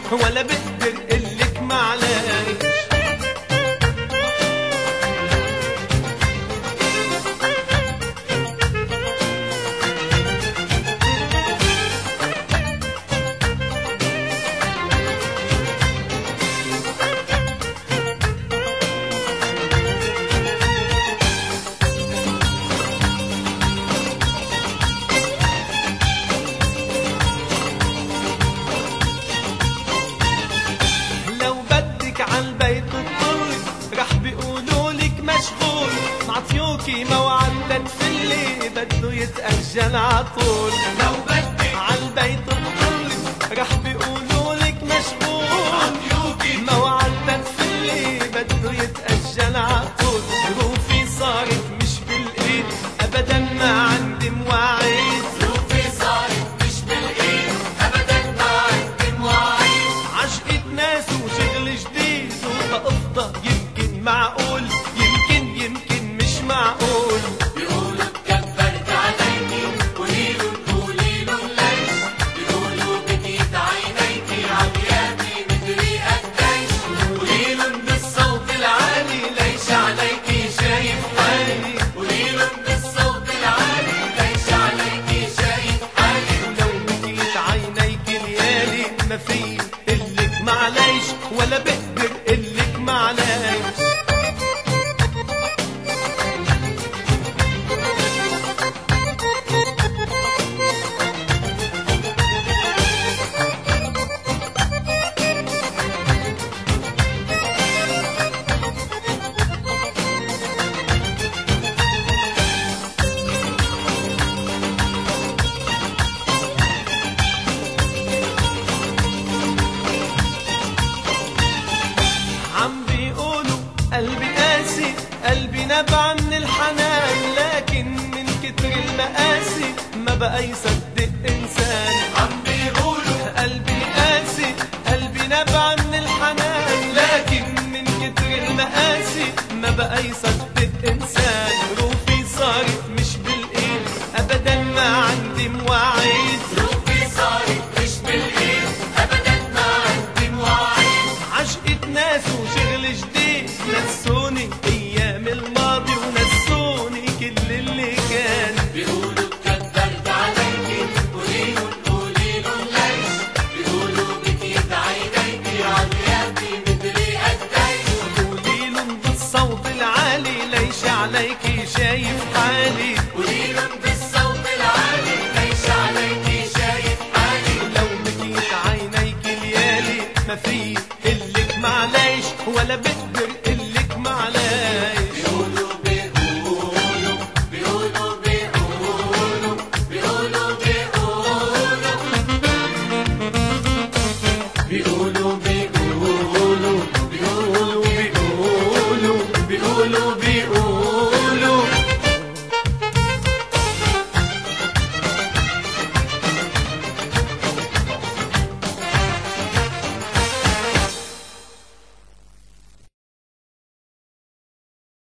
ولا بقدر قلك معلش. عالبيت تطلي رح بيقولولك مشغول، معطيوكي موعد لتفلي بده يتأجل عطول. لو بدك عالبيت تطلي رح بيقولولك مشغول، معطيوكي موعد لتفلي بده يتأجل عطول. ظروفي صارت مش بالايد ابدا ما عندي مواعيد، ظروفي صارت مش بالايد ابدا ما عندي مواعيد. عشقة ناس وشغل جديد وقفضة يمكن معقول، يمكن مش معقول. بيقولوا اتكبرت عليكي قوليلن ليش، بيقولوا بكيت عينيكي عمياتي مدري قديش. قوليلن بالصوت العالي ليش عليكي شايف حالي، قوليلن بالصوت العالي ليش عليكي شايف حالي. ولو بكيت عينيكي ليالي ما في قلك معليش ولا بقدر قلك معليش. قلبي قاسي قلبي نبع من الحنان، لكن من كتر المقاسي ما بقى يصدق انسان. عم بيقولوا قلبي قاسي قلبي نبع من الحنان، لكن من كتر المقاسي ما بقى يصدق انسان. ظروفي صارت مش بالايد ابدا ما عندي مواعيد، ظروفي صارت مش بالايد ابدا ما عندي مواعيد. عشقة ناس وشغل جديد نسوني ايام الماضي ونسوني كل اللي كان. بيقولوا